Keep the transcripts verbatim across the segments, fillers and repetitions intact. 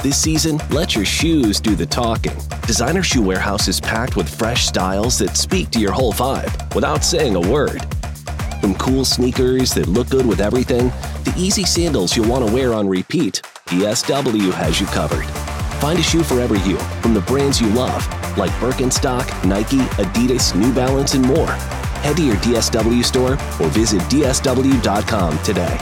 This season, let your shoes do the talking. Designer Shoe Warehouse is packed with fresh styles that speak to your whole vibe without saying a word. From cool sneakers that look good with everything, to easy sandals you'll want to wear on repeat, D S W has you covered. Find a shoe for every you from the brands you love, like Birkenstock, Nike, Adidas, New Balance, and more. Head to your D S W store or visit D S W dot com today.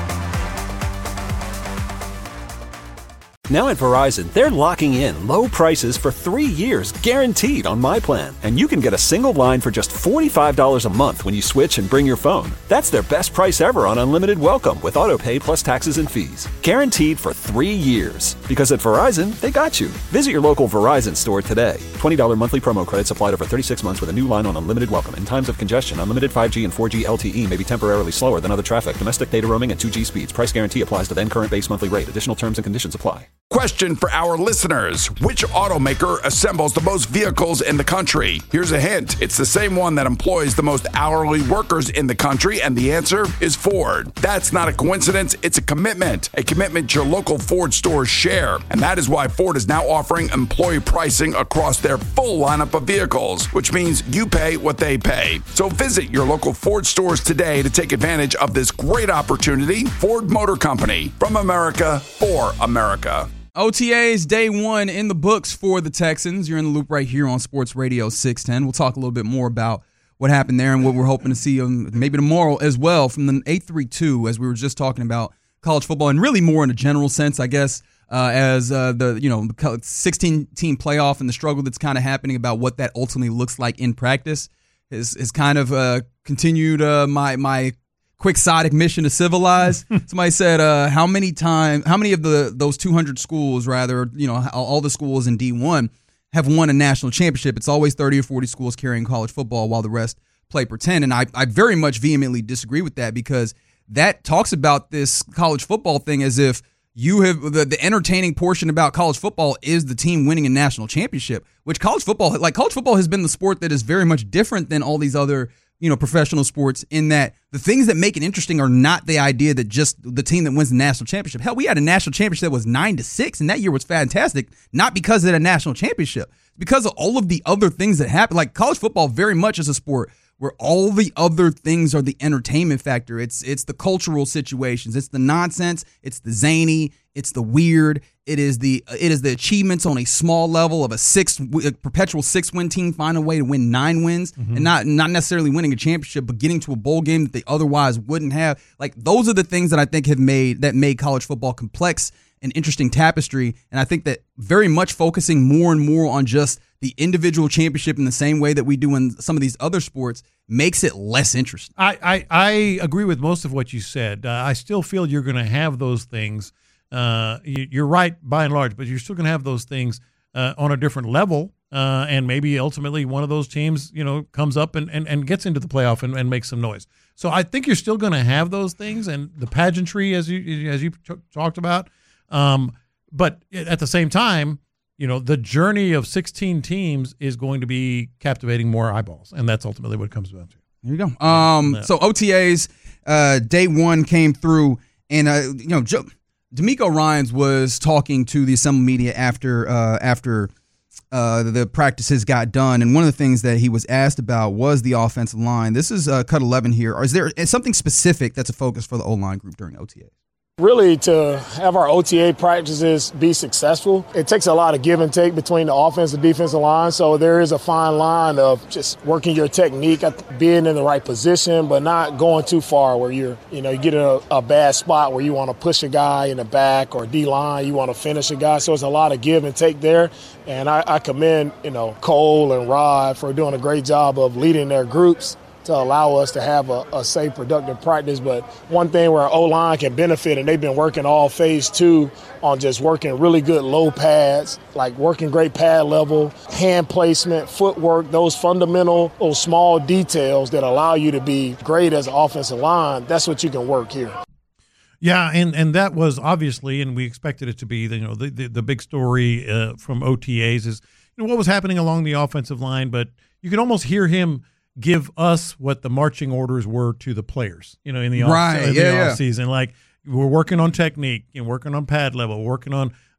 Now at Verizon, they're locking in low prices for three years guaranteed on my plan. And you can get a single line for just forty-five dollars a month when you switch and bring your phone. That's their best price ever on unlimited welcome with autopay plus taxes and fees. Guaranteed for three years. Because at Verizon, they got you. Visit your local Verizon store today. twenty dollars monthly promo credits applied over thirty-six months with a new line on unlimited welcome. In times of congestion, unlimited five G and four G L T E may be temporarily slower than other traffic. Domestic data roaming and two G speeds. Price guarantee applies to then current base monthly rate. Additional terms and conditions apply. Question for our listeners. Which automaker assembles the most vehicles in the country? Here's a hint. It's the same one that employs the most hourly workers in the country, and the answer is Ford. That's not a coincidence. It's a commitment. A commitment your local Ford stores share. And that is why Ford is now offering employee pricing across their full lineup of vehicles, which means you pay what they pay. So visit your local Ford stores today to take advantage of this great opportunity. Ford Motor Company. From America, for America. O T As day one in the books for the Texans. You're in the loop right here on Sports Radio six ten. We'll talk a little bit more about what happened there and what we're hoping to see um, maybe tomorrow as well from the eight three two, as we were just talking about college football, and really more in a general sense, I guess, uh, as uh, the you know sixteen-team playoff and the struggle that's kind of happening about what that ultimately looks like in practice has, has kind of uh, continued uh, my my quixotic mission to civilize. Somebody said, uh, how many times, how many of the those two hundred schools, rather, you know, all the schools in D one have won a national championship? It's always thirty or forty schools carrying college football while the rest play pretend. And I, I very much vehemently disagree with that, because that talks about this college football thing as if you have the, the entertaining portion about college football is the team winning a national championship, which college football, like college football has been the sport that is very much different than all these other, you know, professional sports, in that the things that make it interesting are not the idea that just the team that wins the national championship. Hell, we had a national championship that was nine to six, and that year was fantastic, not because of the national championship, it's because of all of the other things that happen. Like college football very much is a sport where all the other things are the entertainment factor. It's it's the cultural situations, it's the nonsense, it's the zany, it's the weird, it is the it is the achievements on a small level of a six a perpetual six win team find a way to win nine wins, mm-hmm. and not not necessarily winning a championship, but getting to a bowl game that they otherwise wouldn't have. Like those are the things that I think have made that made college football complex and interesting tapestry. And I think that very much focusing more and more on just the individual championship in the same way that we do in some of these other sports makes it less interesting. I, I, I agree with most of what you said. Uh, I still feel you're going to have those things. Uh, you, you're right by and large, but you're still going to have those things uh, on a different level. Uh, and maybe ultimately one of those teams, you know, comes up and, and, and gets into the playoff and, and makes some noise. So I think you're still going to have those things and the pageantry, as you as you t- talked about. Um, but at the same time, you know, the journey of sixteen teams is going to be captivating more eyeballs, and that's ultimately what it comes down to. There you go. Um, yeah. So O T As, uh, day one came through, and uh, you know, Joe, D'Amico Ryans was talking to the Assemble Media after uh, after uh, the practices got done, and one of the things that he was asked about was the offensive line. This is uh, cut eleven here. Is there something specific that's a focus for the O-line group during O T As? Really, to have our O T A practices be successful, it takes a lot of give and take between the offensive and defensive line. So there is a fine line of just working your technique, being in the right position, but not going too far where you're, you know, you get in a, a bad spot where you want to push a guy in the back or D-line, you want to finish a guy. So it's a lot of give and take there. And I, I commend, you know, Cole and Rod for doing a great job of leading their groups to allow us to have a, a safe, productive practice. But one thing where our O-line can benefit, and they've been working all phase two on just working really good low pads, like working great pad level, hand placement, footwork, those fundamental, those small details that allow you to be great as an offensive line. That's what you can work here. Yeah, and, and that was obviously, and we expected it to be, you know, the, the, the big story uh, from O T As is, you know, what was happening along the offensive line, but you can almost hear him give us what the marching orders were to the players, you know, in the off, right, in yeah, the yeah. off season. Like, we're working on technique and working on pad level, working on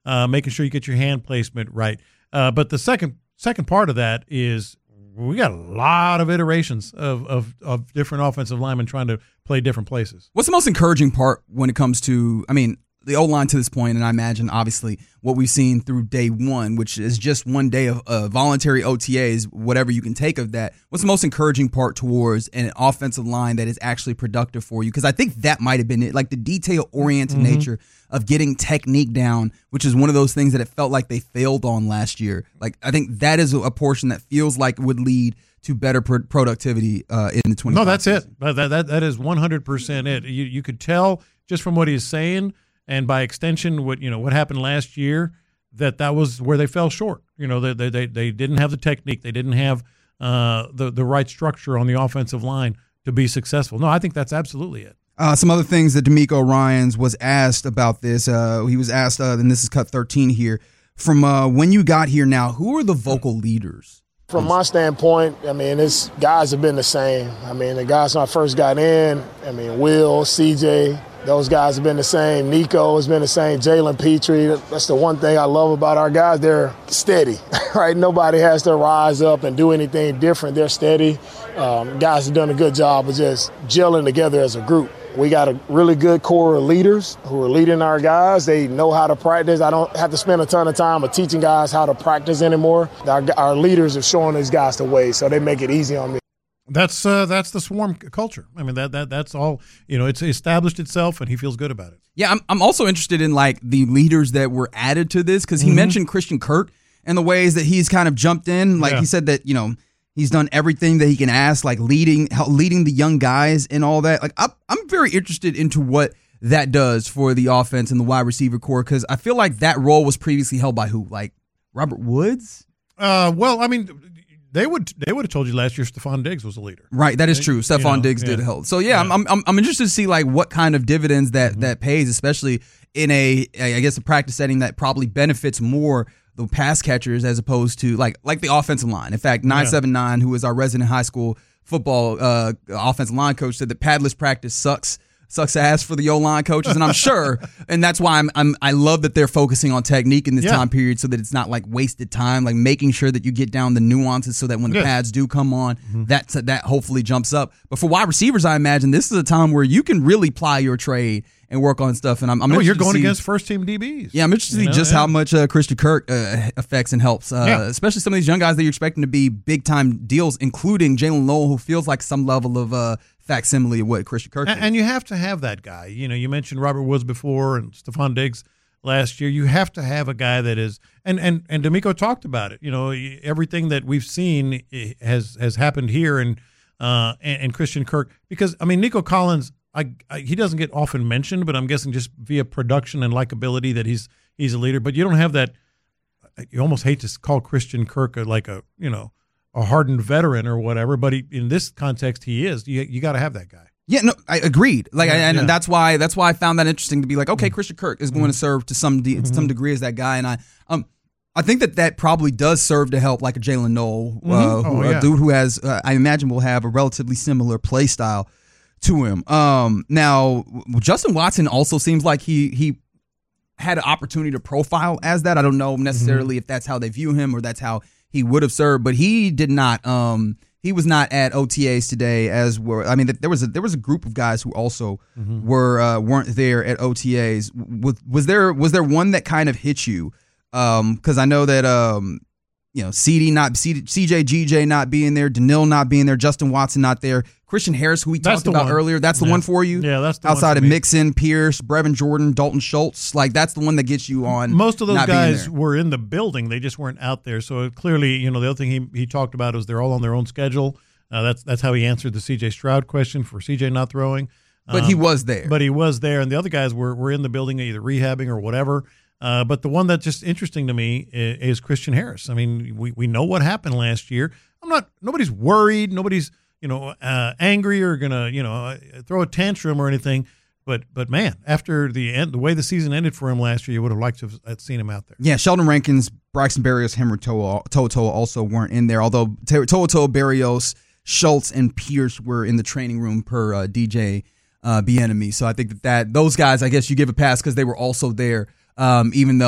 uh, making sure you get your hand placement right. Uh, but the second second part of that is we got a lot of iterations of, of, of different offensive linemen trying to play different places. What's the most encouraging part when it comes to, I mean, the O-line to this point, and I imagine, obviously, what we've seen through day one, which is just one day of uh, voluntary O T As, whatever you can take of that. What's the most encouraging part towards an offensive line that is actually productive for you? Because I think that might have been it, like the detail-oriented mm-hmm. nature of getting technique down, which is one of those things that it felt like they failed on last year. Like, I think that is a portion that feels like would lead to better pro- productivity uh, in the twenty-five No, that's season. it. That, that, that is one hundred percent it. You, you could tell just from what he's saying, and by extension, what you know what happened last year, that that was where they fell short. You know, they they they didn't have the technique, they didn't have uh, the the right structure on the offensive line to be successful. No, I think that's absolutely it. Uh, some other things that D'Amico Ryans was asked about this. Uh, he was asked, uh, and this is cut thirteen here, from uh, when you got here now, who are the vocal leaders? From my standpoint, I mean, it's guys have been the same. I mean, the guys when I first got in, I mean, Will, C J, those guys have been the same. Nico has been the same. Jalen Petrie. That's the one thing I love about our guys. They're steady, right? Nobody has to rise up and do anything different. They're steady. Um, guys have done a good job of just gelling together as a group. We got a really good core of leaders who are leading our guys. They know how to practice. I don't have to spend a ton of time of teaching guys how to practice anymore. Our, our leaders are showing these guys the way, so they make it easy on me. That's uh, that's the Swarm culture. I mean, that that that's all. You know, it's established itself, and he feels good about it. Yeah, I'm I'm also interested in like the leaders that were added to this because he mm-hmm. mentioned Christian Kirk and the ways that he's kind of jumped in. Like yeah. he said that you know. He's done everything that he can ask, like leading leading the young guys and all that. Like I'm, I'm very interested into what that does for the offense and the wide receiver core because I feel like that role was previously held by who? Like Robert Woods? Uh, well, I mean, they would they would have told you last year Stephon Diggs was a leader. Right, that is true. Stephon you know, Diggs yeah. did help. So yeah, yeah. I'm, I'm I'm interested to see like what kind of dividends that mm-hmm. that pays, especially in a I guess a practice setting that probably benefits more the pass catchers as opposed to like like the offensive line. In fact, nine seven nine, who is our resident high school football uh, offensive line coach, said that padless practice sucks sucks ass for the O-line coaches, and I'm sure, and that's why I'm, I'm I love that they're focusing on technique in this yeah. time period so that it's not like wasted time, like making sure that you get down the nuances so that when the yes. pads do come on, mm-hmm. that that hopefully jumps up. But for wide receivers, I imagine this is a time where you can really ply your trade and work on stuff. And I'm, I'm oh, you're going see, against first team D Bs. Yeah, I'm interested to see know, just yeah. how much uh, Christian Kirk uh, affects and helps, uh, yeah. especially some of these young guys that you're expecting to be big time deals, including Jalen Lowell, who feels like some level of uh, facsimile of what Christian Kirk and, is. And you have to have that guy. You know, you mentioned Robert Woods before and Stephon Diggs last year. You have to have a guy that is, and and and D'Amico talked about it. You know, everything that we've seen has has happened here, and uh and, and Christian Kirk, because I mean Nico Collins. I, I, he doesn't get often mentioned, but I'm guessing just via production and likability that he's he's a leader. But you don't have that. You almost hate to call Christian Kirk a, like a you know a hardened veteran or whatever. But he, in this context, he is. You you got to have that guy. Yeah, no, I agreed. Like, yeah, I, and yeah. that's why that's why I found that interesting to be like, okay, Christian Kirk is going mm-hmm. to serve to some de- mm-hmm. some degree as that guy, and I um. I think that that probably does serve to help like a Jalen Noel, uh, mm-hmm. who, oh, yeah. a dude who has, uh, I imagine, will have a relatively similar play style to him. Um, now, Justin Watson also seems like he he had an opportunity to profile as that. I don't know necessarily mm-hmm. if that's how they view him or that's how he would have served, but he did not. Um, he was not at O T As today. As were I mean, there was a there was a group of guys who also mm-hmm. were uh, weren't there at O T As. Was, was there was there one that kind of hit you? Because um, I know that um, you know C D not C J G J not being there, Daniil not being there, Justin Watson not there, Christian Harris, who we that's talked about one. earlier. That's the yeah. one for you. Yeah, that's the outside one of me. Mixon, Pierce, Brevin Jordan, Dalton Schultz. Like that's the one that gets you on. Most of those not guys being there. were in the building; they just weren't out there. So clearly, you know, the other thing he he talked about is they're all on their own schedule. Uh, that's that's how he answered the C J Stroud question for C J not throwing. But um, he was there. But he was there, and the other guys were were in the building either rehabbing or whatever. Uh, but the one that's just interesting to me is, is Christian Harris. I mean, we, we know what happened last year. I'm not. Nobody's worried. Nobody's you know uh, angry or gonna you know throw a tantrum or anything. But but man, after the end, the way the season ended for him last year, you would have liked to have seen him out there. Yeah, Sheldon Rankins, Braxton Berrios, Henry To'oTo'o also weren't in there. Although To'oTo'o, Berrios, Schultz, and Pierce were in the training room per uh, D J uh, Bieniemy. So I think that, that those guys, I guess you give a pass because they were also there. Um, even though, like,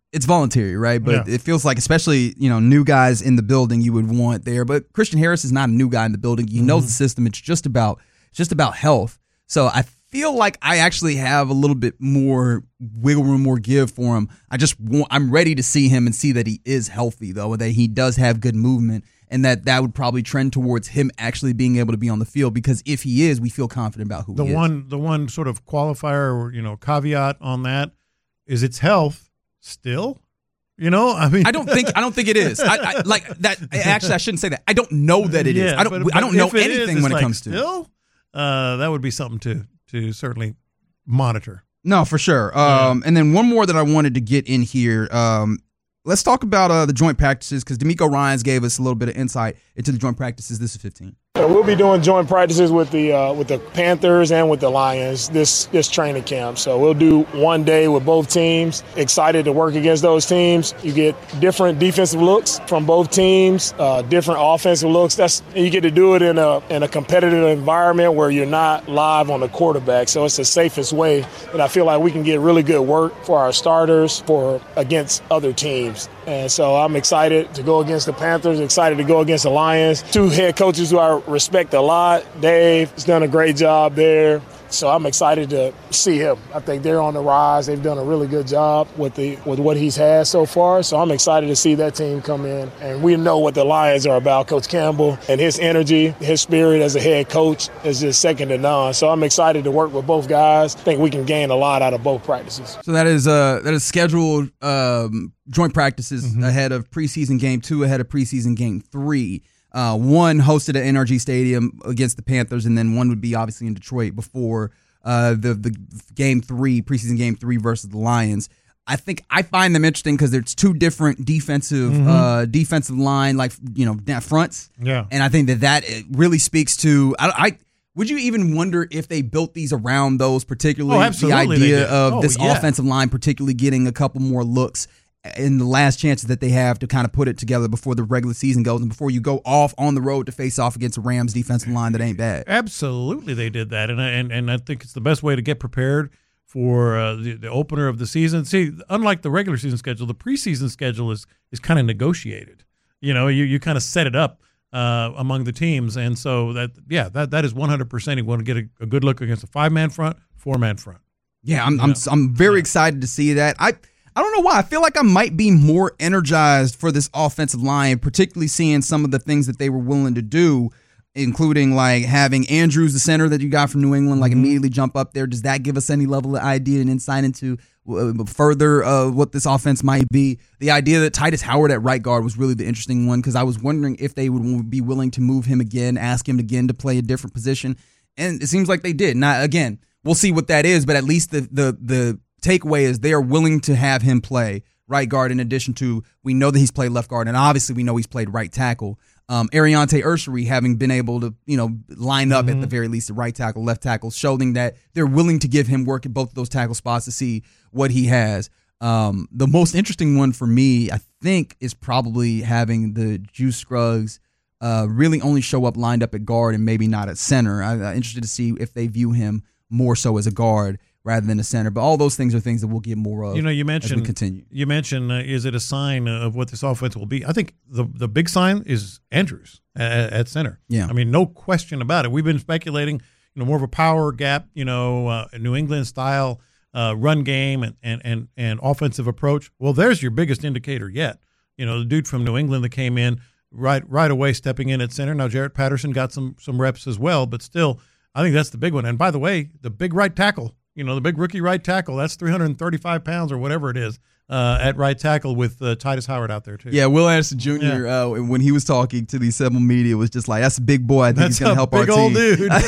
it's voluntary, right? But Yeah. it feels like, especially, you know, new guys in the building you would want there. But Christian Harris is not a new guy in the building. He knows the system. It's just about it's just about health. So I feel like I actually have a little bit more wiggle room, more give for him. I just want, I'm ready to see him and see that he is healthy, though, that he does have good movement, and that that would probably trend towards him actually being able to be on the field, because if he is, we feel confident about who The he is. one, the one sort of qualifier or, you know, caveat on that is its health still. You know, I mean, I don't think I don't think it is. I, I like that. Actually, I shouldn't say that. I don't know that it is. Yeah, I don't. but- I don't but know if it is, anything it's when it like comes to. still, uh, that would be something to to certainly monitor. No, for sure. Um, and then one more that I wanted to get in here. Um, let's talk about uh, the joint practices, because D'Amico Ryans gave us a little bit of insight into the joint practices. This is fifteen. And we'll be doing joint practices with the uh, with the Panthers and with the Lions this this training camp. So we'll do one day with both teams. Excited to work against those teams. You get different defensive looks from both teams, uh, different offensive looks. That's and you get to do it in a in a competitive environment where you're not live on the quarterback. So it's the safest way, and I feel like we can get really good work for our starters for against other teams. And so I'm excited to go against the Panthers. Excited to go against the Lions. Two head coaches who I respect a lot. Dave has done a great job there. So I'm excited to see him. I think they're on the rise. They've done a really good job with the with what he's had so far. So I'm excited to see that team come in. And we know what the Lions are about. Coach Campbell and his energy, his spirit as a head coach is just second to none. So I'm excited to work with both guys. I think we can gain a lot out of both practices. So that is uh that is scheduled um, joint practices Mm-hmm. ahead of preseason game two, ahead of preseason game three. Uh, one hosted at N R G Stadium against the Panthers, and then one would be obviously in Detroit before uh, the the game three, preseason game three versus the Lions. I think I find them interesting because there's two different defensive Mm-hmm. uh, defensive line, like, you know, fronts. Yeah. And I think that that really speaks to I, I would you even wonder if they built these around those particularly? Oh, absolutely The they idea did. of Oh, this yeah. offensive line particularly getting a couple more looks in the last chances that they have to kind of put it together before the regular season goes and before you go off on the road to face off against a Rams defensive line that ain't bad. Absolutely, they did that, and I- and and I think it's the best way to get prepared for uh, the, the opener of the season. See, unlike the regular season schedule, the preseason schedule is is kind of negotiated. You know, you you kind of set it up uh, among the teams, and so that yeah, that that is one hundred percent. You want to get a, a good look against a five man front, four man front. Yeah, I'm I'm I'm very excited to see that. I I don't know why. I feel like I might be more energized for this offensive line, particularly seeing some of the things that they were willing to do, including like having Andrews, the center that you got from New England, like immediately jump up there. Does that give us any level of idea and insight into uh, further uh, what this offense might be? The idea that Titus Howard at right guard was really the interesting one, because I was wondering if they would be willing to move him again, ask him again to play a different position, and it seems like they did. Now, again, we'll see what that is, but at least the the the takeaway is they are willing to have him play right guard, in addition to, we know that he's played left guard, and obviously we know he's played right tackle. Um, Ariante Ursery having been able to, you know, line up at the very least at right tackle, left tackle, showing that they're willing to give him work at both of those tackle spots to see what he has. Um, the most interesting one for me, I think, is probably having the Juice Scruggs uh, really only show up lined up at guard and maybe not at center. I'm uh, interested to see if they view him more so as a guard rather than a center. But all those things are things that we'll get more of. You know, you as mentioned we continue. You mentioned, uh, is it a sign of what this offense will be? I think the the big sign is Andrews at, at center. Yeah. I mean, no question about it. We've been speculating, you know, more of a power gap, you know, uh, New England style uh, run game and, and and and offensive approach. Well, there's your biggest indicator yet. You know, the dude from New England that came in right right away, stepping in at center. Now Jarrett Patterson got some some reps as well, but still, I think that's the big one. And by the way, the big right tackle. You know, the big rookie right tackle, that's three hundred thirty-five pounds or whatever it is uh, at right tackle with uh, Titus Howard out there, too. Yeah, Will Anderson Junior, Yeah. Uh, when he was talking to the Seminole media, was just like, that's a big boy. I think That's he's going a to help big our old team. dude.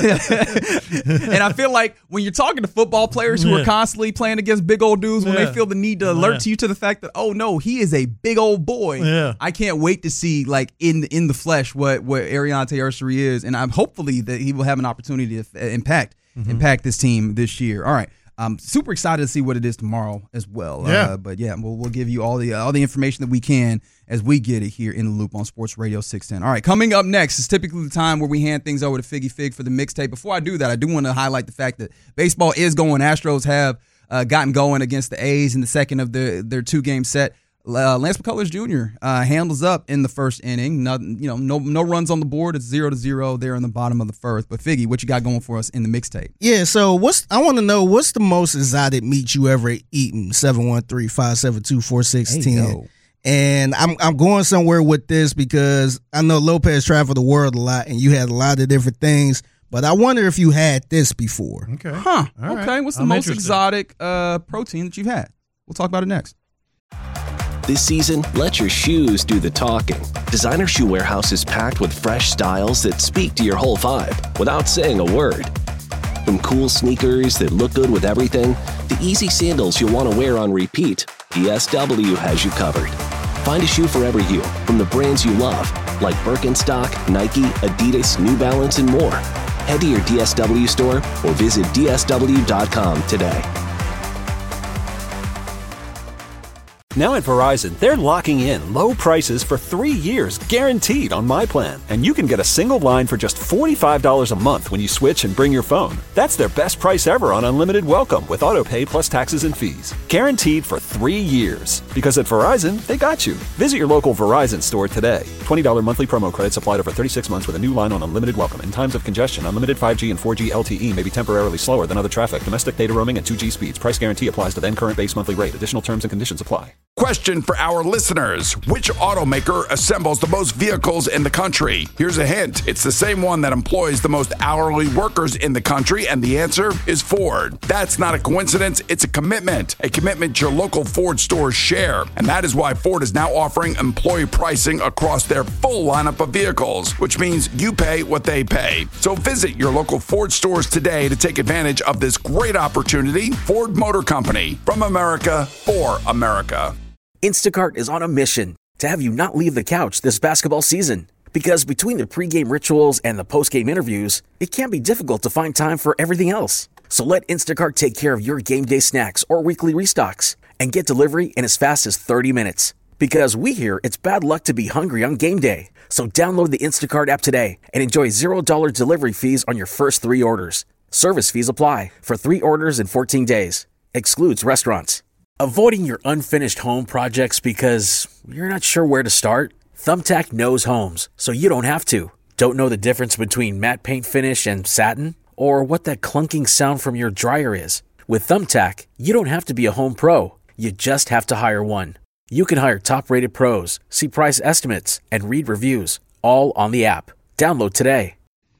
And I feel like when you're talking to football players who Yeah. are constantly playing against big old dudes, when Yeah. they feel the need to alert Yeah. to you to the fact that, oh, no, he is a big old boy. Yeah. I can't wait to see, like, in in the flesh what, what Ariante Ursery is. And I'm hopefully that he will have an opportunity to uh, impact, Mm-hmm. impact this team this year. All right. I'm super excited to see what it is tomorrow as well. Yeah. Uh, but yeah, we'll, we'll give you all the all the information that we can as we get it here in the loop on Sports Radio six ten. All right, coming up next is typically the time where we hand things over to Figgy Fig for the mixtape. Before I do that, I do want to highlight the fact that baseball is going. Astros have uh, gotten going against the A's in the second of the, their two-game set. Uh, Lance McCullers Junior Uh, handles up in the first inning. No, you know, no no runs on the board. It's zero to zero there in the bottom of the first. But Figgy, what you got going for us in the mixtape? Yeah, so what's I want to know what's the most exotic meat you ever eaten? seven one three, five seven two, four six one zero. And I'm I'm going somewhere with this because I know Lopez traveled the world a lot and you had a lot of different things. But I wonder if you had this before. Okay. Huh. All right. Okay. What's the I'm most interested. exotic uh, protein that you've had? We'll talk about it next. This season, let your shoes do the talking. Designer Shoe Warehouse is packed with fresh styles that speak to your whole vibe without saying a word. From cool sneakers that look good with everything, to easy sandals you'll want to wear on repeat, D S W has you covered. Find a shoe for every you from the brands you love, like Birkenstock, Nike, Adidas, New Balance, and more. Head to your D S W store or visit D S W dot com today. Now at Verizon, they're locking in low prices for three years guaranteed on My Plan. And you can get a single line for just forty-five dollars a month when you switch and bring your phone. That's their best price ever on unlimited welcome with auto pay plus taxes and fees. Guaranteed for three years. Because at Verizon, they got you. Visit your local Verizon store today. twenty dollars monthly promo credits applied over thirty-six months with a new line on unlimited welcome. In times of congestion, unlimited five G and four G L T E may be temporarily slower than other traffic. Domestic data roaming and two G speeds. Price guarantee applies to then current base monthly rate. Additional terms and conditions apply. Question for our listeners. Which automaker assembles the most vehicles in the country? Here's a hint. It's the same one that employs the most hourly workers in the country, and the answer is Ford. That's not a coincidence. It's a commitment. A commitment your local Ford stores share. And that is why Ford is now offering employee pricing across their full lineup of vehicles, which means you pay what they pay. So visit your local Ford stores today to take advantage of this great opportunity. Ford Motor Company. From America, for America. Instacart is on a mission to have you not leave the couch this basketball season. Because between the pregame rituals and the postgame interviews, it can be difficult to find time for everything else. So let Instacart take care of your game day snacks or weekly restocks and get delivery in as fast as thirty minutes. Because we hear it's bad luck to be hungry on game day. So download the Instacart app today and enjoy zero dollars delivery fees on your first three orders. Service fees apply for three orders in fourteen days. Excludes restaurants. Avoiding your unfinished home projects because you're not sure where to start? Thumbtack knows homes, so you don't have to. Don't know the difference between matte paint finish and satin? Or what that clunking sound from your dryer is? With Thumbtack, you don't have to be a home pro. You just have to hire one. You can hire top-rated pros, see price estimates, and read reviews, all on the app. Download today.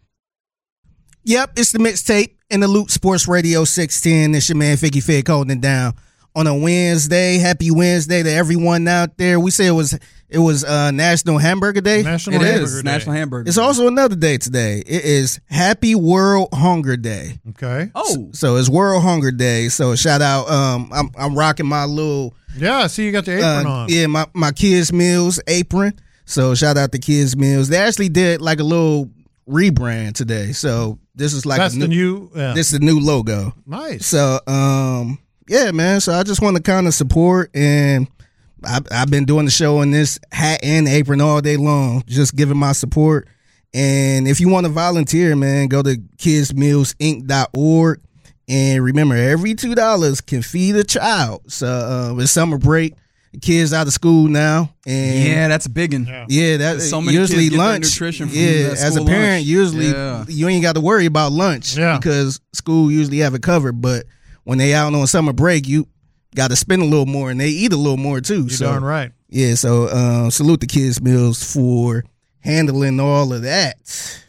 Yep, it's the mixtape in the Loop Sports Radio six ten. It's your man Figgy Fig holding it down on a Wednesday. Happy Wednesday to everyone out there. We say it was it was uh, National Hamburger Day. National It Hamburger is Day. National Hamburger It's Day. also another day today. It is Happy World Hunger Day. Okay. Oh, So it's World Hunger Day. So shout out. Um, I'm I'm rocking my little Yeah, I see you got the apron uh, on. yeah my my Kids Meals apron. So shout out to Kids Meals. They actually did like a little rebrand today. So this is like That's a the new. Yeah. this is the new logo. Nice. So, um, yeah, man. So I just want to kind of support, and I've, I've been doing the show in this hat and apron all day long, just giving my support. And if you want to volunteer, man, go to kids meals inc dot org. And remember, every two dollars can feed a child. So uh, it's summer break. The kids out of school now. And yeah, that's a big one. Yeah. yeah, that So many usually kids get their lunch. nutrition from yeah, that as a school parent, lunch. usually Yeah. you ain't got to worry about lunch Yeah. because school usually have it covered. But when they out on summer break, you got to spend a little more, and they eat a little more too. You're so darn right. yeah, so uh, salute the Kids Meals for handling all of that.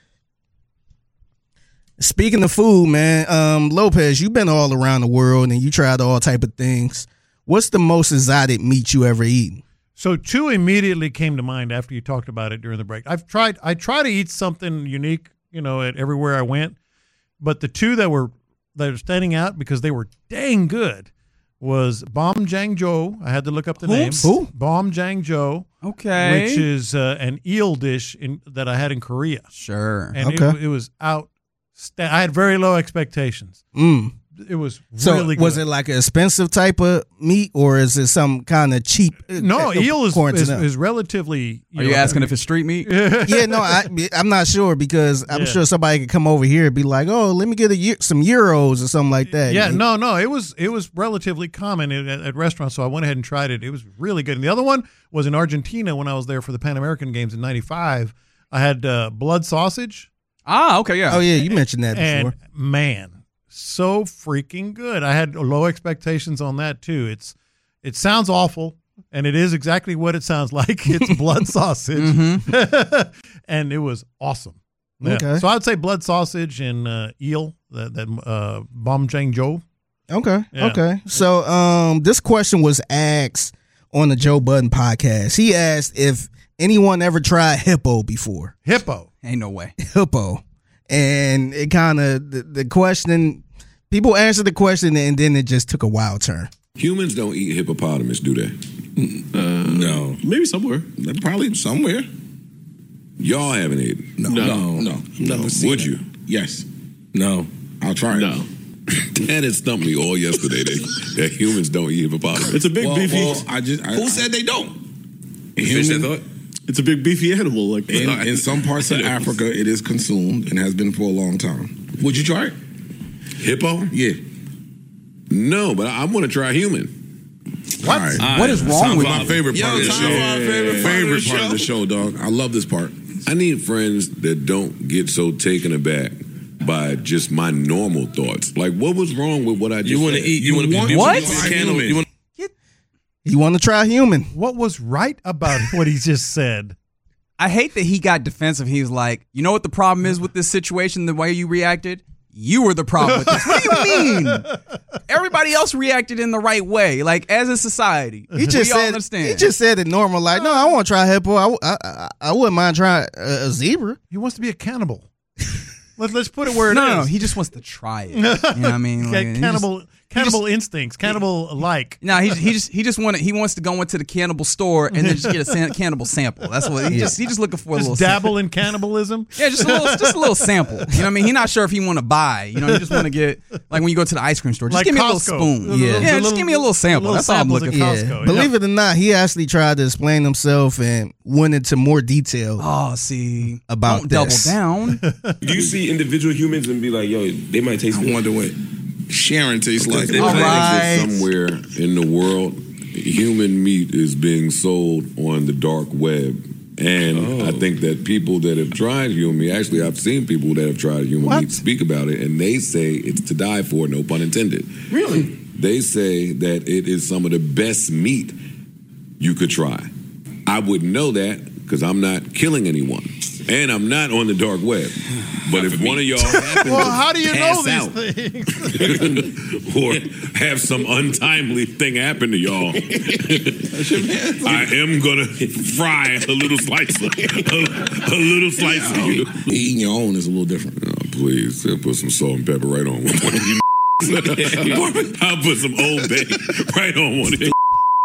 Speaking of food, man, um, Lopez, you've been all around the world and you tried all type of things. What's the most exotic meat you ever eaten? So two immediately came to mind after you talked about it during the break. I've tried. I try to eat something unique, you know, at everywhere I went. But the two that were that are standing out because they were dang good was Bom Jang Jo. I had to look up the name. Whoops. Who? Bom Jang Jo, Okay. which is uh, an eel dish in, that I had in Korea, Sure. and Okay. it, it was out. I had very low expectations. Mm. it was So really good. was it like an expensive type of meat, or is it some kind of cheap? No, eel is according to is, them? is relatively. Are you know, asking if it's street meat? Yeah, no, I, I'm not sure because I'm Yeah. sure somebody could come over here and be like, "Oh, let me get a eu- some euros or something like that." Yeah, And- no, no, it was it was relatively common at, at restaurants, so I went ahead and tried it. It was really good. And the other one was in Argentina when I was there for the Pan American Games in ninety-five. I had uh, blood sausage, Ah, okay, yeah. Oh yeah, you mentioned that before. and man, so freaking good. I had low expectations on that too. It's it sounds awful, and it is exactly what it sounds like. It's blood sausage, and it was awesome. Yeah. Okay. So I'd say blood sausage and uh, eel, that that uh, bom jang jo. Okay. Yeah. Okay. So um this question was asked on the Joe Budden podcast. He asked if anyone ever tried hippo before. Hippo. Ain't no way. Hippo. And it kind of the, the question people answered the question and then it just took a wild turn. Humans don't eat hippopotamus, do they? Uh, no. Maybe somewhere. Probably somewhere. Y'all haven't eaten. No. No. No. no. Would you? Yes. No. I'll try it. No. Dad had stumped me all yesterday that, that humans don't eat hippopotamus. It's a big well, beefy. Well, I just. I, who I, said they don't? Human, Fish that thought? It's a big beefy animal. Like in, in some parts of Africa, it is consumed and has been for a long time. Would you try it? Hippo? Yeah. No, but I, I want to try human. What? All right. What is wrong time with for my you? favorite Yo, part of the time show? for our favorite part of favorite the part of the show, dog. I love this part. I need friends that don't get so taken aback by just my normal thoughts. Like, what was wrong with what I just You want to said? eat? You want to What? You want You want to try human? What was right about what he just said? I hate that he got defensive. He was like, you know what the problem is with this situation, the way you reacted? You were the problem with this. What do you mean? Everybody else reacted in the right way, like as a society. He just we all said understand. he just said it normal. Like, no, I want to try hippo. I, I, I, I wouldn't mind trying a, a zebra. He wants to be a cannibal. Let, let's put it where it no, is. no, no, he just wants to try it. You know what I mean? Okay, Like, he cannibal, just- cannibal just- instincts, cannibal like. No, he he just he just wanted he wants to go into the cannibal store and then just get a san- cannibal sample. That's what he just he just looking for a Just little dabble in cannibalism. Yeah, just a little, just a little sample. You know what I mean? He's not sure if he want to buy. You know, he just want to get like when you go to the ice cream store, just Like give me Costco. a little spoon. The Yeah, little- yeah, the just little- give me a little sample. little That's all I'm samples looking at for. Costco. Believe it or not, he actually tried to explain himself and went into more detail. Oh, see, About don't this. double down. Do you see individual humans and be like, yo, they might taste? I wonder what Sharon tastes like. It All claims right. that somewhere in the world, human meat is being sold on the dark web. And I think that people that have tried human meat, actually, I've seen people that have tried human What? meat speak about it, and they say it's to die for, no pun intended. Really? They say that it is some of the best meat you could try. I wouldn't know that because I'm not killing anyone. And I'm not on the dark web. But if one of y'all happens Well, to how do you know pass these out things? or have some untimely thing happen to y'all, I am gonna fry a little slice of a, a little slice of you. Eating your own is a little different. Oh, please, uh, put some salt and pepper right on one of you. I'll put some Old Bay right on one of you.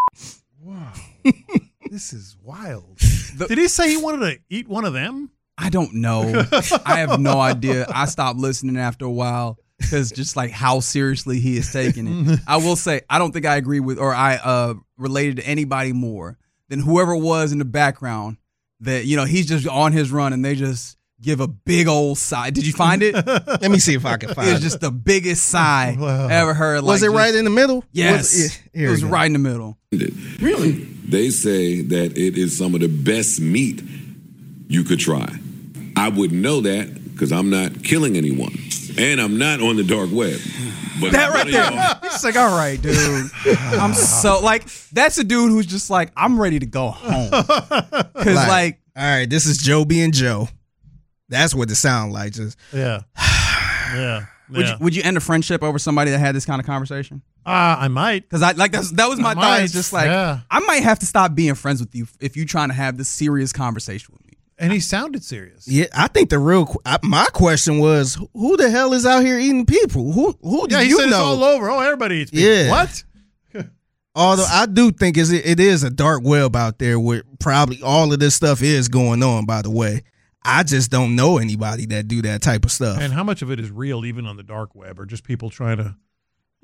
This is wild. Did he say he wanted to eat one of them? I don't know. I have no idea. I stopped listening after a while because just like how seriously he is taking it. I will say I don't think I agree with or I uh, related to anybody more than whoever was in the background that, you know, he's just on his run and they just give a big old sigh. Did you find it? Let me see if I can find It it. was just the biggest sigh Wow. I ever heard. Was like, it right just- in the middle? Yes. Was, yeah, here it was we go. right in the middle. Really? They say that it is some of the best meat you could try. I wouldn't know that because I'm not killing anyone. And I'm not on the dark web. But That one right of there. y'all- It's like, all right, dude. I'm so like that's a dude who's just like, I'm ready to go home. Cause like, all right, this is Joe being Joe. That's what it sounds like. Just Yeah. Yeah. would yeah. you would you end a friendship over somebody that had this kind of conversation? Uh, I might. Because I like that's that was my I thought. might, It's just like yeah. I might have to stop being friends with you if you're trying to have this serious conversation with me. And he sounded serious. yeah, I think the real qu- I, my question was, who the hell is out here eating people? Who who do Yeah, he you said know? it's all over. Oh, everybody eats people. Yeah. What? Although I do think is it, it is a dark web out there where probably all of this stuff is going on. By the way, I just don't know anybody that do that type of stuff. And how much of it is real, even on the dark web, or just people trying to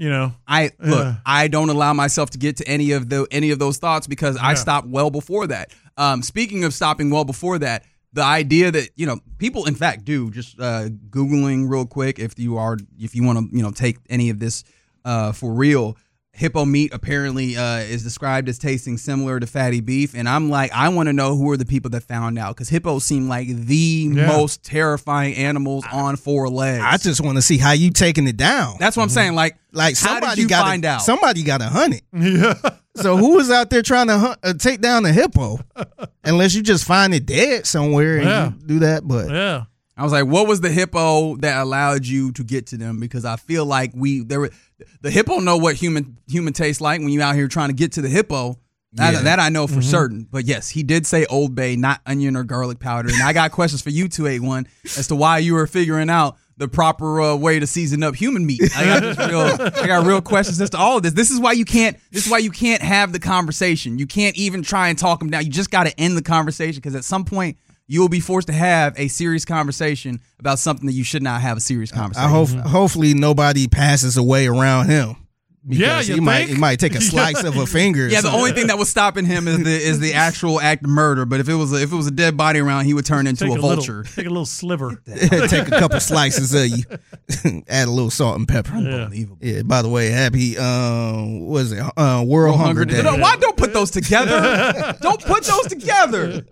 You know, I look. Uh, I don't allow myself to get to any of the any of those thoughts because I Yeah. stopped well before that. Um, speaking of stopping well before that, the idea that you know people, in fact, do just uh, googling real quick if you are if you want to you know take any of this uh, for real. Hippo meat apparently uh, is described as tasting similar to fatty beef, and I'm like, I want to know who are the people that found out because hippos seem like the Yeah. most terrifying animals on four legs. I just want to see how you taking it down. That's what I'm saying. Like, Like how somebody did you got find out? Somebody got to hunt it. yeah. So who was out there trying to hunt, uh, take down a hippo? Unless you just find it dead somewhere and Yeah. you do that. But Yeah. I was like, what was the hippo that allowed you to get to them? Because I feel like we there were the hippo know what human human tastes like when you out here trying to get to the hippo. That, Yeah. that I know for Mm-hmm. certain. But yes, he did say Old Bay, not onion or garlic powder. And I got questions for you, two eighty-one, as to why you were figuring out the proper uh, way to season up human meat. I got just real, I got real questions as to all of this. This is why you can't. This is why you can't have the conversation. You can't even try and talk them down. You just got to end the conversation because at some point you will be forced to have a serious conversation about something that you should not have a serious conversation. I hope hopefully nobody passes away around him. Because Yeah, you he might think? he might take a slice of a finger. or Yeah, the something. only thing that was stopping him is the is the actual act of murder. But if it was a, if it was a dead body around, he would turn into Take a a little, vulture. take a little sliver. take a couple slices of you, add a little salt and pepper. Yeah. Unbelievable. Yeah. By the way, happy um, what is it? Uh, World Hunger Day. No, why don't put those together? Don't put those together.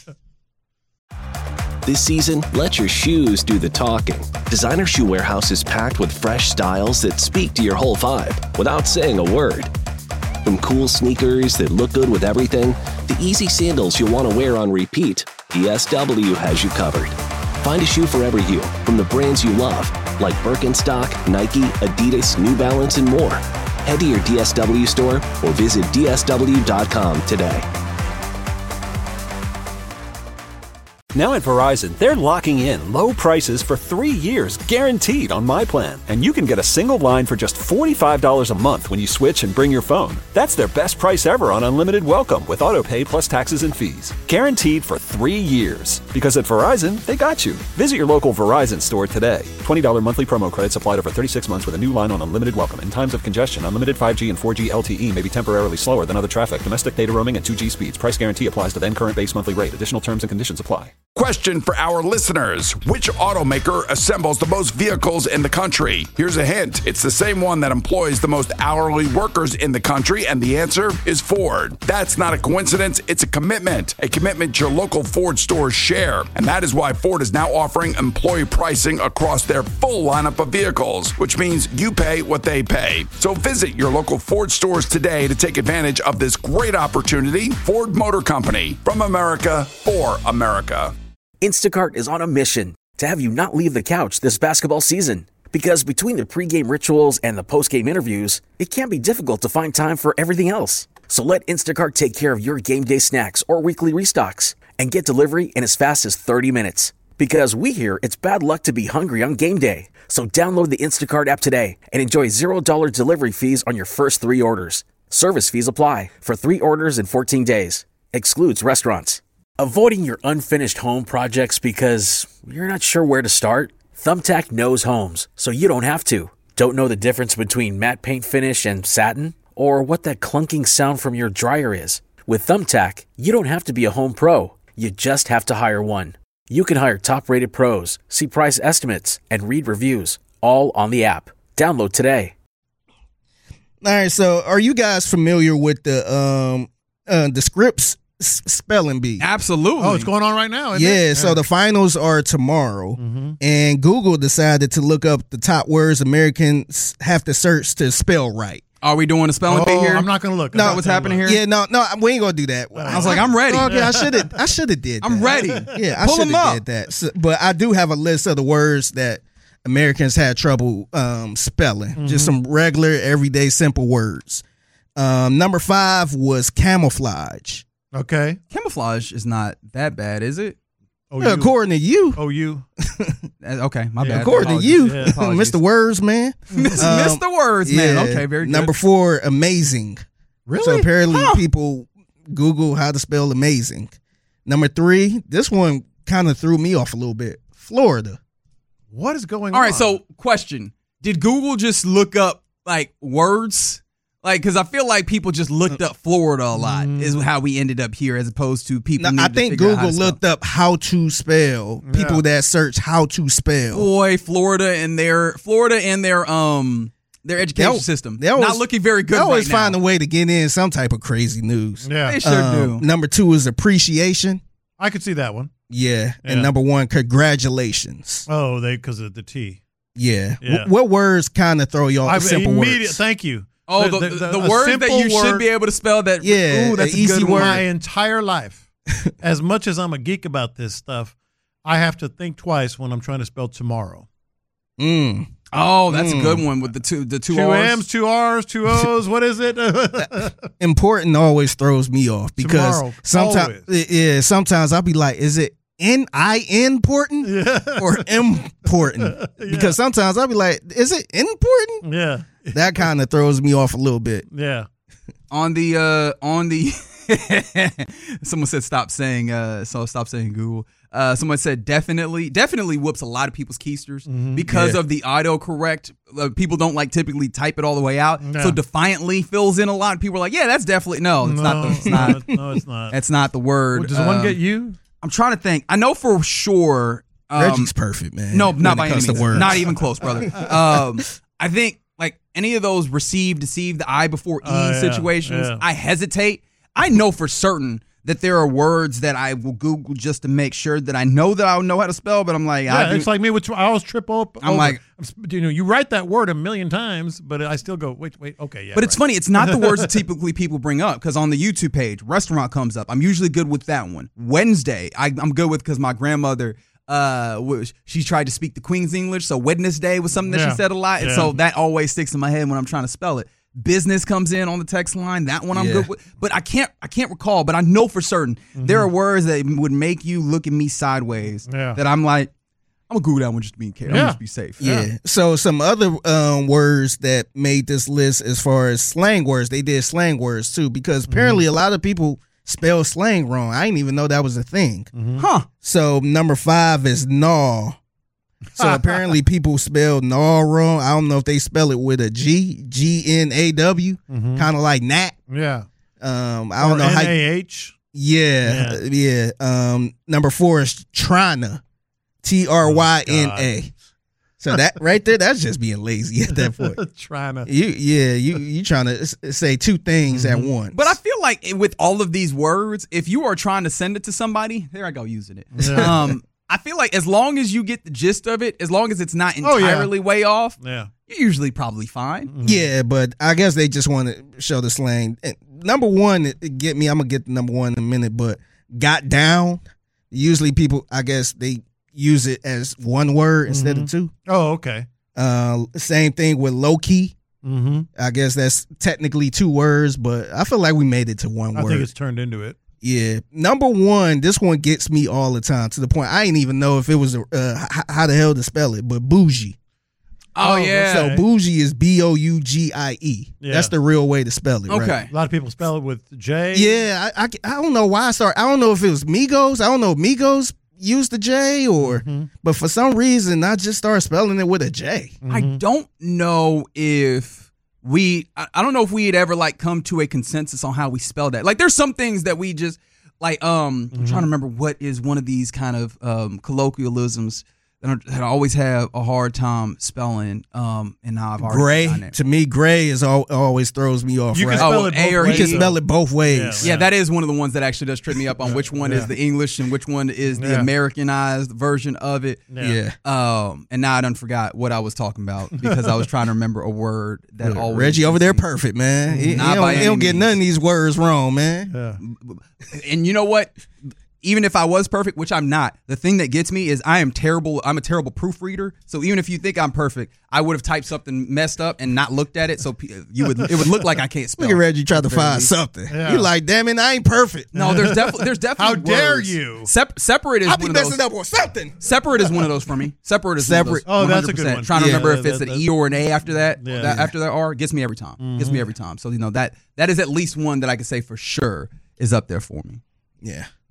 This season, let your shoes do the talking. Designer Shoe Warehouse is packed with fresh styles that speak to your whole vibe without saying a word. From cool sneakers that look good with everything, to easy sandals you'll want to wear on repeat, D S W has you covered. Find a shoe for every you from the brands you love, like Birkenstock, Nike, Adidas, New Balance, and more. Head to your D S W store or visit D S W dot com today. Now at Verizon, they're locking in low prices for three years guaranteed on my plan. And you can get a single line for just forty-five dollars a month when you switch and bring your phone. That's their best price ever on unlimited welcome with autopay plus taxes and fees. Guaranteed for three years. Because at Verizon, they got you. Visit your local Verizon store today. twenty dollars monthly promo credits applied over thirty-six months with a new line on unlimited welcome. In times of congestion, unlimited five G and four G L T E may be temporarily slower than other traffic. Domestic data roaming and two G speeds. Price guarantee applies to then current base monthly rate. Additional terms and conditions apply. Question for our listeners. Which automaker assembles the most vehicles in the country? Here's a hint. It's the same one that employs the most hourly workers in the country, and the answer is Ford. That's not a coincidence. It's a commitment. A commitment your local Ford stores share. And that is why Ford is now offering employee pricing across their full lineup of vehicles, which means you pay what they pay. So visit your local Ford stores today to take advantage of this great opportunity. Ford Motor Company, from America, for America. Instacart is on a mission to have you not leave the couch this basketball season. Because between the pregame rituals and the postgame interviews, it can be difficult to find time for everything else. So let Instacart take care of your game day snacks or weekly restocks and get delivery in as fast as thirty minutes. Because we hear it's bad luck to be hungry on game day. So download the Instacart app today and enjoy zero dollars delivery fees on your first three orders. Service fees apply for three orders in fourteen days. Excludes restaurants. Avoiding your unfinished home projects because you're not sure where to start? Thumbtack knows homes, so you don't have to. Don't know the difference between matte paint finish and satin? Or what that clunking sound from your dryer is? With Thumbtack, you don't have to be a home pro. You just have to hire one. You can hire top-rated pros, see price estimates, and read reviews, all on the app. Download today. All right, so are you guys familiar with the um uh, the Scripps s- spelling bee? Absolutely. Oh, it's going on right now, isn't Yeah, it? so the finals are tomorrow, Mm-hmm. and Google decided to look up the top words Americans have to search to spell right. Are we doing a spelling bee Oh, here? I'm not going to look. I'm No, not what's gonna happening look. here? Yeah, no, no, we ain't gonna do that. I was like, I'm ready. Okay, I should have, I should have did. I'm that. ready. Yeah, I Pull should 'em have up. did that. So, but I do have a list of the words that Americans had trouble um, spelling. Mm-hmm. Just some regular, everyday, simple words. Um, number five was camouflage. Okay. Camouflage is not that bad, is it? Oh, Yeah, you. according to you, Oh, you. Uh, Okay, my Yeah, bad. according to Apologies. you, Yeah, apologies. Mister Words Man. Miss- Um, Mister Words, man. Okay, very good. Number four, amazing. Really? So apparently people Google how to spell amazing. Number three, this one kind of threw me off a little bit. Florida. What is going All on? right, so question. Did Google just look up like words. Like, because I feel like people just looked up Florida a lot is how we ended up here, as opposed to people. No, I think Google looked up how to spell. People Yeah. that search how to spell. Boy, Florida and their Florida and their um their education They'll- system they always- not looking very good They always right now. find a way to get in some type of crazy news. Yeah. They sure Um, do. Number two is appreciation. I could see that one. Yeah. And Yeah. number one, congratulations. Oh, they because of the T. Yeah. Yeah. Wh- what words kind of throw you off? I The simple immediate. words. Thank you. Oh, the, the, the, a words that simple you should word- be able to spell that. Yeah, Ooh, that's an a easy good word. word. My entire life, as much as I'm a geek about this stuff, I have to think twice when I'm trying to spell tomorrow. Mm. Oh, that's Mm. a good one with the two the two, Two R's. M's, two R's, two O's. What is it? Important always throws me off because Tomorrow, sometimes, yeah, sometimes I'll be like, is it N I N important or important? Because sometimes I'll be like, is it important? Yeah, That kind of throws me off a little bit. yeah. On the uh on the someone said stop saying uh so stop saying Google. Uh someone said definitely definitely whoops a lot of people's keysters because Yeah. of the autocorrect. Uh, people don't like typically type it all the way out. No. So defiantly fills in a lot. People are like, yeah, that's definitely no, it's not the, it's no, not no, it's not. that's not the word. Well, does one Um, get you? I'm trying to think. I know for sure um, Reggie's perfect, man. No, when not it by any comes to means. words. Not even close, brother. Um, I think like any of those receive, deceive, the I before E Oh, yeah, situations, yeah. I hesitate. I know for certain that there are words that I will Google just to make sure that I know that I'll know how to spell, but I'm like, I Yeah, do- it's like me with I always trip up. I'm over. like- I'm sp- you know, you write that word a million times, but I still go, wait, wait, okay, yeah. But it's right. funny. It's not the words that typically people bring up because on the YouTube page, restaurant comes up. I'm usually good with that one. Wednesday, I, I'm good with because my grandmother, uh, was, she tried to speak the Queen's English, so Wednesday was something that Yeah. she said a lot, and Yeah. so that always sticks in my head when I'm trying to spell it. Business comes in on the text line. That one I'm Yeah. good with, but I can't. I can't recall. But I know for certain there are words that would make you look at me sideways. Yeah. That I'm like, I'm gonna Google that one just to be careful. I'm Yeah. just be safe. Yeah. So some other um, words that made this list as far as slang words, they did slang words too, because apparently a lot of people spell slang wrong. I didn't even know that was a thing. Huh. So number five is gnaw. So apparently people spell gnaw wrong. I don't know if they spell it with a G, G N A W, kind of like gnat. yeah. Um, I don't Or know how. N A H. Yeah, yeah. Um, number four is Tryna, T R Y N A. So that right there, that's just being lazy at that point. Trying to. You, yeah, you you trying to s- say two things at once. But I feel like with all of these words, if you are trying to send it to somebody, there I go using it. Yeah. Um, I feel like as long as you get the gist of it, as long as it's not Oh, yeah. entirely way off, Yeah. you're usually probably fine. Yeah, but I guess they just want to show the slang. And number one, it, it get me. I'm gonna get the number one in a minute, but got down. Usually, people, I guess they use it as one word instead of two. Oh, okay. Uh, same thing with low key. Mm-hmm. I guess that's technically two words, but I feel like we made it to one I word. think it's turned into it. Yeah. Number one, this one gets me all the time to the point I didn't even know if it was uh, h- how the hell to spell it, but bougie. Oh, Oh, yeah. So Okay. bougie is B O U G I E. Yeah. That's the real way to spell it. okay. Right? A lot of people spell it with J. Yeah, I, I, I don't know why I started. I don't know if it was Migos. I don't know if Migos used the J or, but for some reason I just started spelling it with a J. I don't know if we, I, I don't know if we had ever like come to a consensus on how we spell that. Like there's some things that we just like, um, I'm trying to remember what is one of these kind of um, colloquialisms that, are, that I always have a hard time spelling. Um, and now I've already Gray forgotten it. to me, gray is all, always throws me off. You right? can spell Oh, it A both or you ways. can E. spell it both ways. Yeah. Yeah, that is one of the ones that actually does trip me up on which one is Yeah. the English and which one is the Yeah. Americanized version of it. Yeah. Um, and now I done forgot what I was talking about because I was trying to remember a word that Yeah, always Reggie over there, gets me. perfect, man. He, he Not don't, by he any don't get means. none of these words wrong, man. Yeah. And you know what? Even if I was perfect, which I'm not, the thing that gets me is I am terrible. I'm a terrible proofreader. So even if you think I'm perfect, I would have typed something messed up and not looked at it. So pe- you would, it would look like I can't spell. Look at Reggie try to Very find least. something. Yeah. You like, damn it, I ain't perfect. No, there's definitely there's definitely. How dare words. you. Sep- separate is I be one of messing those. up on something. Separate is one of those for me. Separate is Separate. One of those, Oh, that's a good one hundred percent. one. Trying to Yeah, remember if that- it's an that- E or an A after that. Yeah. that Yeah. After that R gets me every time. Gets me every time. So you know that that is at least one that I can say for sure is up there for me. Yeah.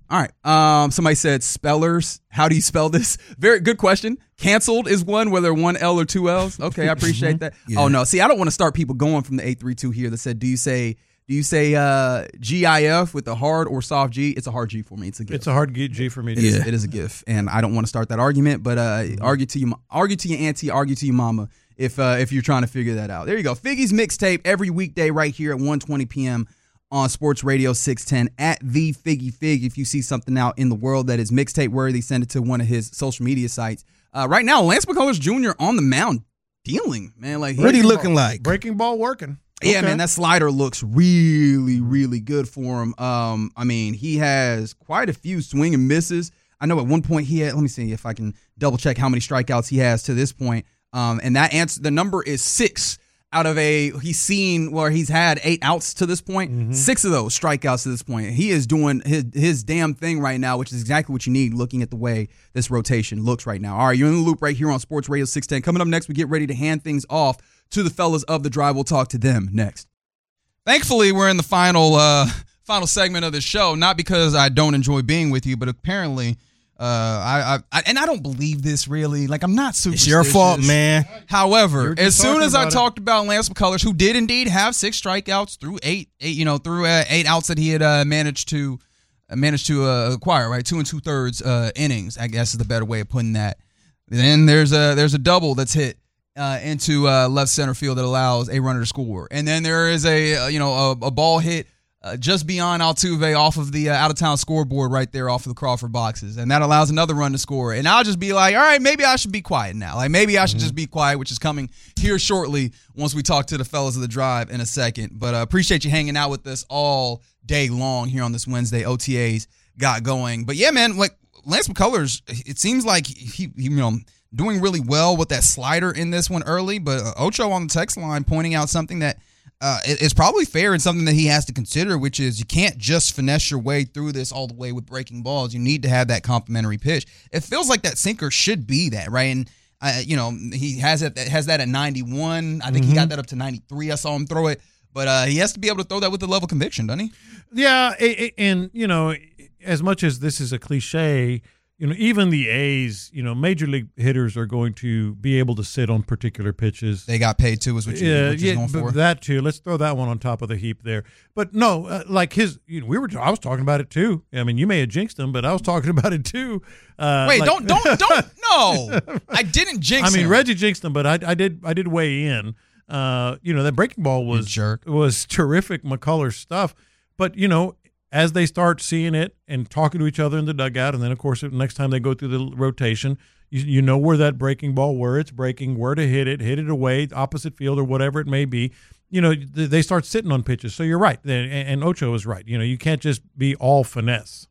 All right. Um, somebody said spellers. How do you spell this? Very good question. Canceled is one, whether one L or two L's. Okay, I appreciate that. Yeah. Oh no, see, I don't want to start people going from the eight three two here that said, do you say do you say uh, G I F with a hard or soft G? It's a hard G for me. It's a GIF. It's a hard G for me. It too. is, it is a GIF, and I don't want to start that argument. But uh, mm-hmm. argue to you, argue to your auntie, argue to your mama if uh, if you're trying to figure that out. There you go. Figgy's Mixtape every weekday right here at one twenty p.m. on Sports Radio six ten at the Figgy Fig. If you see something out in the world that is mixtape worthy, send it to one of his social media sites. Uh, right now, Lance McCullers Junior on the mound dealing, man. Like, what are he looking like? Breaking ball working. Yeah, okay. man, that slider looks really, really good for him. Um, I mean, he has quite a few swing and misses. I know at one point he had, let me see if I can double check how many strikeouts he has to this point. Um, and that answer, the number is six out of a, he's seen where he's had eight outs to this point. Mm-hmm. Six of those strikeouts to this point. He is doing his, his damn thing right now, which is exactly what you need looking at the way this rotation looks right now. All right, you're in the loop right here on Sports Radio six ten. Coming up next, we get ready to hand things off to the fellas of the drive. We'll talk to them next. Thankfully, we're in the final uh, final segment of the show, not because I don't enjoy being with you, but apparently uh, I, I, I and I don't believe this really. Like, I'm not superstitious. It's your fault, man. However, as soon as I talked about Lance McCullers, who did indeed have six strikeouts through eight, eight you know, through uh, eight outs that he had uh, managed to uh, managed to uh, acquire, right, two and two thirds uh, innings, I guess is the better way of putting that. Then there's a there's a double that's hit Uh, into uh, left center field that allows a runner to score, and then there is a uh, you know a, a ball hit uh, just beyond Altuve off of the uh, out of town scoreboard right there off of the Crawford boxes, and that allows another run to score. And I'll just be like, all right, maybe I should be quiet now. Like maybe I should mm-hmm. just be quiet, which is coming here shortly once we talk to the fellas of the drive in a second. But uh, appreciate you hanging out with us all day long here on this Wednesday. O T As got going, but yeah, man, like Lance McCullers, it seems like he, he you know. doing really well with that slider in this one early, but uh, Ocho on the text line pointing out something that uh, is probably fair and something that he has to consider, which is you can't just finesse your way through this all the way with breaking balls. You need to have that complimentary pitch. It feels like that sinker should be that, right? And, uh, you know, he has it has that at ninety-one. I think mm-hmm. he got that up to ninety-three. I saw him throw it, but uh, he has to be able to throw that with the level of conviction, doesn't he? Yeah, and, you know, as much as this is a cliche, you know, even the A's, you know, major league hitters are going to be able to sit on particular pitches. They got paid too, is what, you, yeah, what you're yeah, going for. That too. Let's throw that one on top of the heap there. But no, uh, like his, you know, we were. I was talking about it too. I mean, you may have jinxed him, but I was talking about it too. Uh, Wait, like, don't, don't, don't. No, I didn't jinx. I mean, him. Reggie jinxed him, but I, I did, I did weigh in. Uh, you know, that breaking ball was jerk. was terrific McCullers stuff. But you know, as they start seeing it and talking to each other in the dugout, and then, of course, next time they go through the rotation, you, you know where that breaking ball, where it's breaking, where to hit it, hit it away, opposite field or whatever it may be. You know, they start sitting on pitches. So you're right, and Ocho is right. You know, you can't just be all finesse.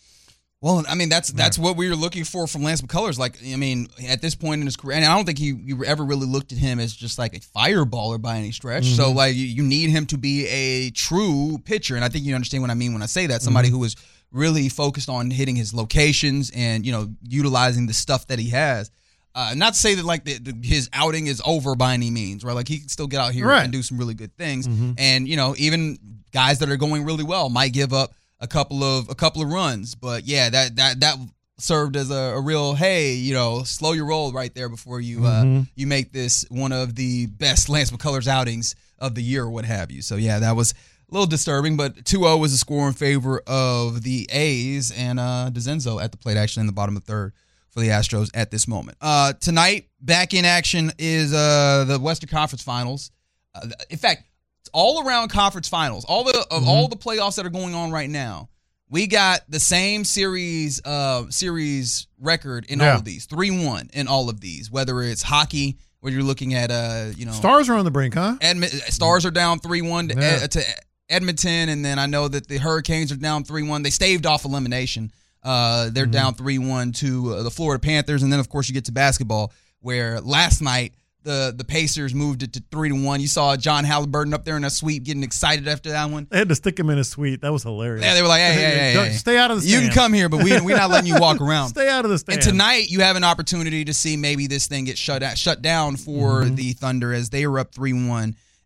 Well, I mean, that's that's what we were looking for from Lance McCullers. Like, I mean, at this point in his career, and I don't think you, you ever really looked at him as just like a fireballer by any stretch. Mm-hmm. So, like, you, you need him to be a true pitcher. And I think you understand what I mean when I say that. Somebody mm-hmm. who is really focused on hitting his locations and, you know, utilizing the stuff that he has. Uh, not to say that, like, the, the, his outing is over by any means, right? Like, he can still get out here right. and do some really good things. Mm-hmm. And, you know, even guys that are going really well might give up a couple of a couple of runs, but yeah, that that that served as a, a real hey, you know, slow your roll right there before you mm-hmm. uh, you make this one of the best Lance McCullers outings of the year or what have you. So yeah, that was a little disturbing, but two oh was a score in favor of the A's, and uh, DeZenzo at the plate actually in the bottom of the third for the Astros at this moment. Uh, tonight, back in action is uh, the Western Conference Finals. Uh, in fact, all around conference finals, all the of mm-hmm. all the playoffs that are going on right now, we got the same series uh, series record in yeah. all of these, three one in all of these. Whether it's hockey, where you're looking at uh, you know, Stars are on the brink, huh? Edmont, Stars are down three one to, yeah. Ed, to Edmonton, and then I know that the Hurricanes are down three one. They staved off elimination. Uh, they're mm-hmm. down three one to uh, the Florida Panthers, and then of course you get to basketball, where last night The the Pacers moved it to three to one. You saw John Halliburton up there in a sweep getting excited after that one. They had to stick him in a suite. That was hilarious. Yeah, they were like, hey, hey, hey, hey. Stay out of the stand. You can come here, but we, we're not letting you walk around. Stay out of the stand. And tonight you have an opportunity to see maybe this thing get shut out, shut down for mm-hmm. the Thunder as they were up three one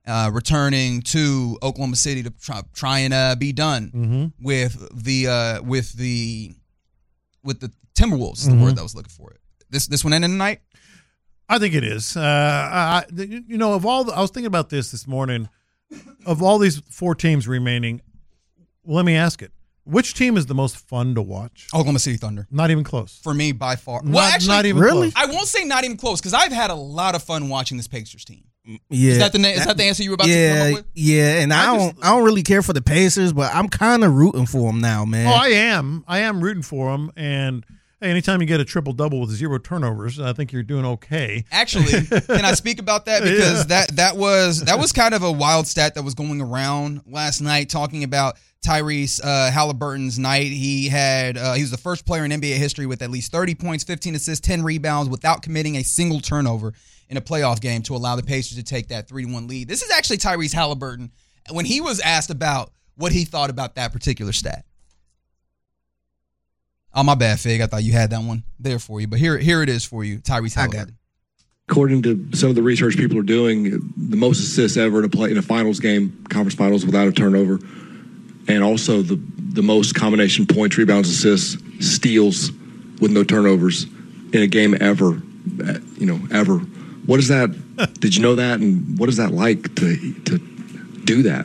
uh, returning to Oklahoma City to try, try and uh, be done mm-hmm. with the uh, with the with the Timberwolves is the mm-hmm. word that I was looking for. This this one ending tonight? I think it is. Uh, I, you know, of all the, I was thinking about this this morning. Of all these four teams remaining, well, let me ask it: which team is the most fun to watch? Oklahoma City Thunder. Not even close. For me, by far. Not, well, actually, not even really? close. I won't say not even close because I've had a lot of fun watching this Pacers team. Yeah, is that the na- is that the answer you were about yeah, to come up with? Yeah, and I, I don't just- I don't really care for the Pacers, but I'm kind of rooting for them now, man. Oh, I am. I am rooting for them. And hey, anytime you get a triple double with zero turnovers, I think you're doing okay. Actually, can I speak about that because Yeah. that that was that was kind of a wild stat that was going around last night, talking about Tyrese uh, Halliburton's night. He had uh, he was the first player in N B A history with at least thirty points, fifteen assists, ten rebounds, without committing a single turnover in a playoff game to allow the Pacers to take that three to one lead. This is actually Tyrese Halliburton when he was asked about what he thought about that particular stat. Oh, my bad, Fig. I thought you had that one there for you, but here here it is for you, Tyrese Halliburton. According to some of the research people are doing, the most assists ever in a play in a finals game, conference finals, without a turnover, and also the the most combination points, rebounds, assists, steals with no turnovers in a game ever. You know, ever. What is that? Did you know that? And what is that like to to do that?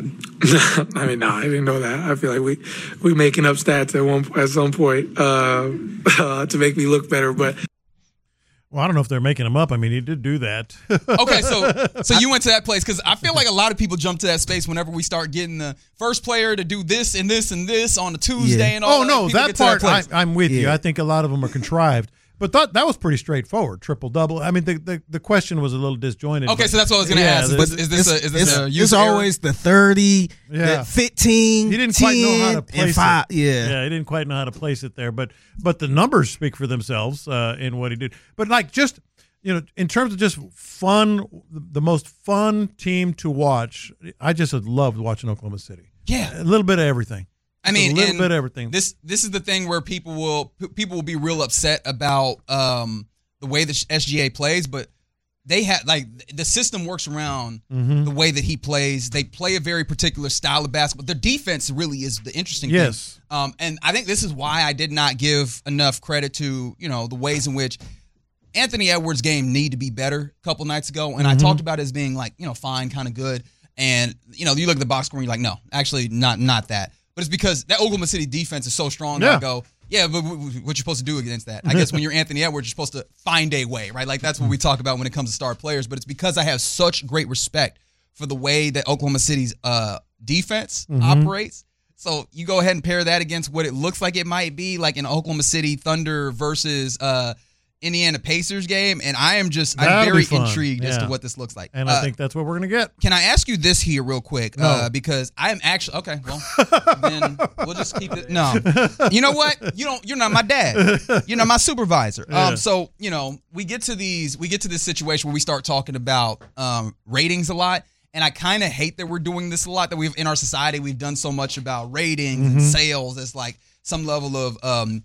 I mean, no, I didn't know that. I feel like we we making up stats at one at some point uh, uh, to make me look better, but. Well, I don't know if they're making them up. I mean, he did do that. Okay, so so you went to that place because I feel like a lot of people jump to that space whenever we start getting the first player to do this and this and this on a Tuesday Yeah. and all Oh, that. no, People that get to that part, I, place. I'm with you. Yeah. I think a lot of them are contrived. But that that was pretty straightforward, triple-double. I mean, the, the, the question was a little disjointed. Okay, but- so that's what I was going to Yeah, ask. the- Is this, is this, a, is this it's, a it's user error? always the thirty, Yeah. the fifteen, He didn't quite know how to ten, place and five. it. Yeah. yeah, he didn't quite know how to place it there. But but the numbers speak for themselves uh, in what he did. But like just you know, in terms of just fun, the most fun team to watch, I just loved watching Oklahoma City. Yeah. A little bit of everything. I mean, a little and bit of everything. This this is the thing where people will people will be real upset about um, the way the S G A plays, but they have like the system works around Mhm. the way that he plays. They play a very particular style of basketball. Their defense really is the interesting Yes. thing. Um, and I think this is why I did not give enough credit to you know the ways in which Anthony Edwards' game need to be better a couple nights ago, and I Mhm. talked about it as being like you know fine, kind of good. And you know you look at the box score, and you're like, no, actually not not that. But it's because that Oklahoma City defense is so strong that Yeah. I go, yeah, but w- w- what you're supposed to do against that? I guess when you're Anthony Edwards, you're supposed to find a way, right? Like that's what we talk about when it comes to star players. But it's because I have such great respect for the way that Oklahoma City's uh, defense Mhm. operates. So you go ahead and pair that against what it looks like it might be, like an Oklahoma City Thunder versus uh, Indiana Pacers game, and I am just I'm That'll very be fun. intrigued as to Yeah. what this looks like. And Uh, I think that's what we're going to get. Can I ask you this here real quick? No. Uh, because I am actually okay. Well, then we'll just keep it. No, you know what? You don't. You're not my dad. You're not my supervisor. Yeah. Um. So you know, we get to these. We get to this situation where we start talking about um ratings a lot, and I kind of hate that we're doing this a lot. That we've in our society we've done so much about ratings and Mhm. sales as like some level of um.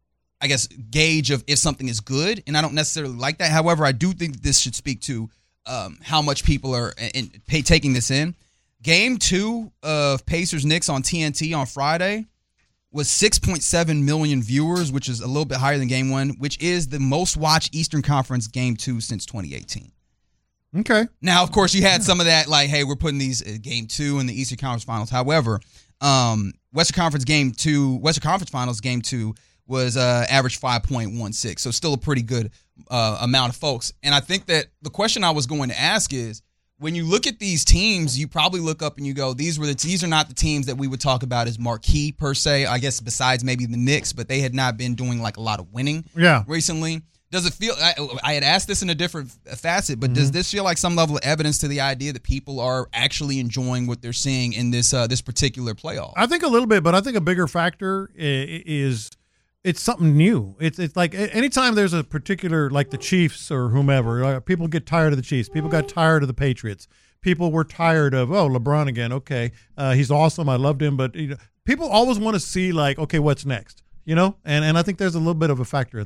I guess, gauge of if something is good, and I don't necessarily like that. However, I do think this should speak to um, how much people are in, pay, taking this in. Game two of Pacers-Knicks on T N T on Friday was six point seven million viewers, which is a little bit higher than game one, which is the most watched Eastern Conference game two since twenty eighteen. Okay. Now, of course, you had some of that, like, hey, we're putting these uh, game two in the Eastern Conference Finals. However, um, Western Conference game two, Western Conference Finals game two was uh, average five point one six, so still a pretty good uh, amount of folks. And I think that the question I was going to ask is, when you look at these teams, you probably look up and you go, these were the these are not the teams that we would talk about as marquee per se. I guess besides maybe the Knicks, but they had not been doing like a lot of winning Yeah. recently. Does it feel? I, I had asked this in a different facet, but does this feel like some level of evidence to the idea that people are actually enjoying what they're seeing in this uh, this particular playoff? I think a little bit, but I think a bigger factor i- is it's something new. It's it's like a- anytime there's a particular, like the Chiefs or whomever, uh, people get tired of the Chiefs. People got tired of the Patriots. People were tired of, oh, LeBron again. Okay, uh, he's awesome. I loved him, but you know, people always want to see like, okay, what's next? You know, and and I think there's a little bit of a factor in that.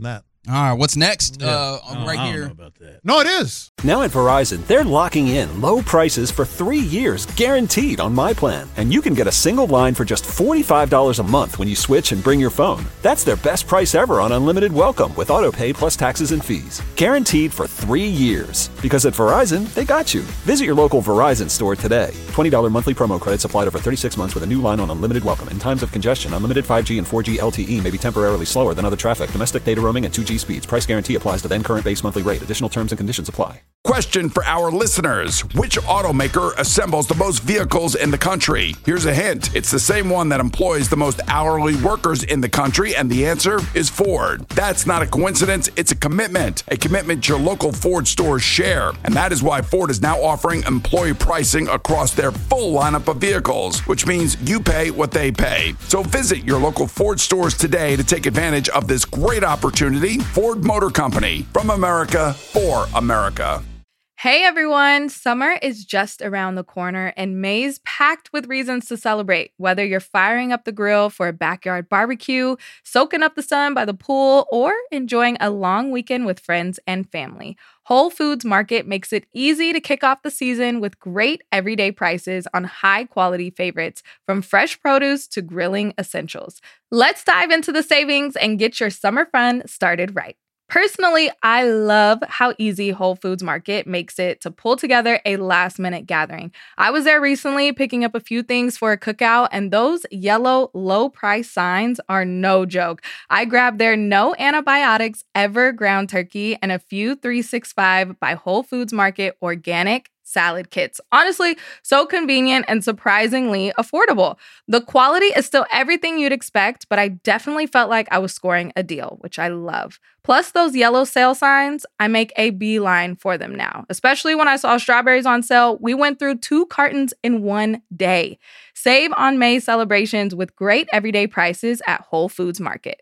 All right, what's next? Yeah. Uh, Oh, right I don't here. know about that. No, it is. Now at Verizon, they're locking in low prices for three years guaranteed on my plan. And you can get a single line for just forty-five dollars a month when you switch and bring your phone. That's their best price ever on unlimited welcome with auto pay plus taxes and fees. Guaranteed for three years. Because at Verizon, they got you. Visit your local Verizon store today. twenty dollars monthly promo credits applied over thirty-six months with a new line on unlimited welcome. In times of congestion, unlimited five G and four G L T E may be temporarily slower than other traffic. Domestic data roaming at two G speeds. Price guarantee applies to then current base monthly rate. Additional terms and conditions apply. Question for our listeners. Which automaker assembles the most vehicles in the country? Here's a hint. It's the same one that employs the most hourly workers in the country, and the answer is Ford. That's not a coincidence. It's a commitment. A commitment your local Ford stores share. And that is why Ford is now offering employee pricing across their full lineup of vehicles, which means you pay what they pay. So visit your local Ford stores today to take advantage of this great opportunity. Ford Motor Company, from America, for America. Hey everyone, summer is just around the corner and May's packed with reasons to celebrate. Whether you're firing up the grill for a backyard barbecue, soaking up the sun by the pool, or enjoying a long weekend with friends and family, Whole Foods Market makes it easy to kick off the season with great everyday prices on high-quality favorites, from fresh produce to grilling essentials. Let's dive into the savings and get your summer fun started right. Personally, I love how easy Whole Foods Market makes it to pull together a last-minute gathering. I was there recently picking up a few things for a cookout, and those yellow low-price signs are no joke. I grabbed their no antibiotics ever ground turkey and a few three sixty-five by Whole Foods Market organic salad kits. Honestly, so convenient and surprisingly affordable. The quality is still everything you'd expect, but I definitely felt like I was scoring a deal, which I love. Plus those yellow sale signs, I make a beeline for them now. Especially when I saw strawberries on sale, we went through two cartons in one day. Save on May celebrations with great everyday prices at Whole Foods Market.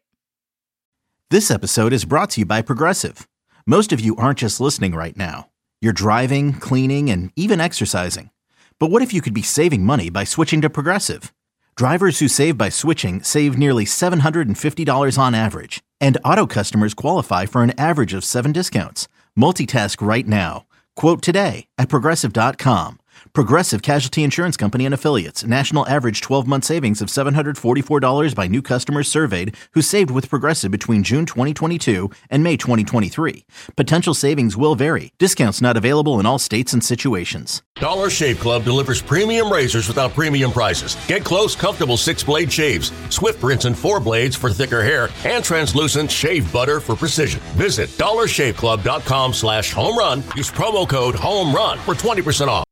This episode is brought to you by Progressive. Most of you aren't just listening right now. You're driving, cleaning, and even exercising. But what if you could be saving money by switching to Progressive? Drivers who save by switching save nearly seven hundred fifty dollars on average. And auto customers qualify for an average of seven discounts. Multitask right now. Quote today at Progressive dot com. Progressive Casualty Insurance Company and Affiliates. National average twelve-month savings of seven hundred forty-four dollars by new customers surveyed who saved with Progressive between June twenty twenty-two and May twenty twenty-three. Potential savings will vary. Discounts not available in all states and situations. Dollar Shave Club delivers premium razors without premium prices. Get close, comfortable six-blade shaves, Swift rinse and four blades for thicker hair, and translucent shave butter for precision. Visit dollar shave club dot com slash home run. Use promo code HOME RUN for twenty percent off.